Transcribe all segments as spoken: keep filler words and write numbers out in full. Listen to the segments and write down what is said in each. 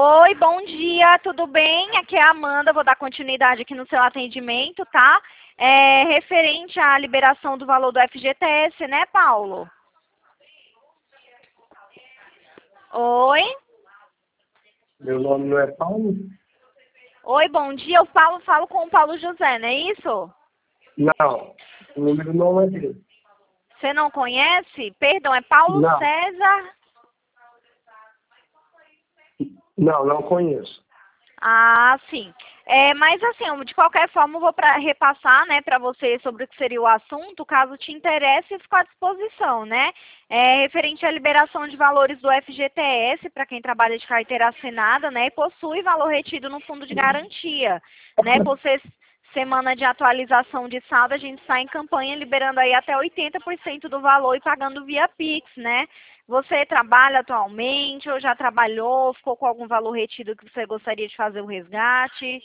Oi, bom dia, tudo bem? Aqui é a Amanda, vou dar continuidade aqui no seu atendimento, tá? É referente à liberação do valor do F G T S, né, Paulo? Oi? Meu nome não é Paulo? Oi, bom dia, eu falo, falo com o Paulo José, não é isso? Não, o número não é dele. Você não conhece? Perdão, é Paulo Não, César? não, não conheço. Ah, sim. É, mas assim, eu, de qualquer forma, eu vou pra, repassar, né, para você sobre o que seria o assunto, caso te interesse, fico à disposição, né? É, referente à liberação de valores do F G T S, para quem trabalha de carteira assinada, né, e possui valor retido no fundo de garantia, né? Por ser semana de atualização de saldo, a gente está em campanha liberando aí até oitenta por cento do valor e pagando via Pix, né? Você trabalha atualmente ou já trabalhou? Ficou com algum valor retido que você gostaria de fazer o resgate?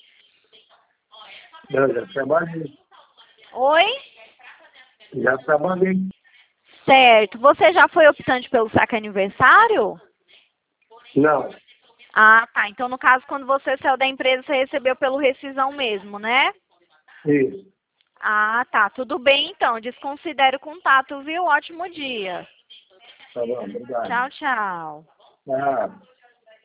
Eu já trabalhei, Oi? já trabalhei. Certo. Você já foi optante pelo saque aniversário? Não, Ah, tá. Então, no caso, quando você saiu da empresa, você recebeu pelo rescisão mesmo, né? isso. Ah, tá. Tudo bem, então. Desconsidere o contato, viu? Ótimo dia. Tá bom, obrigado. Tchau, tchau. Ah.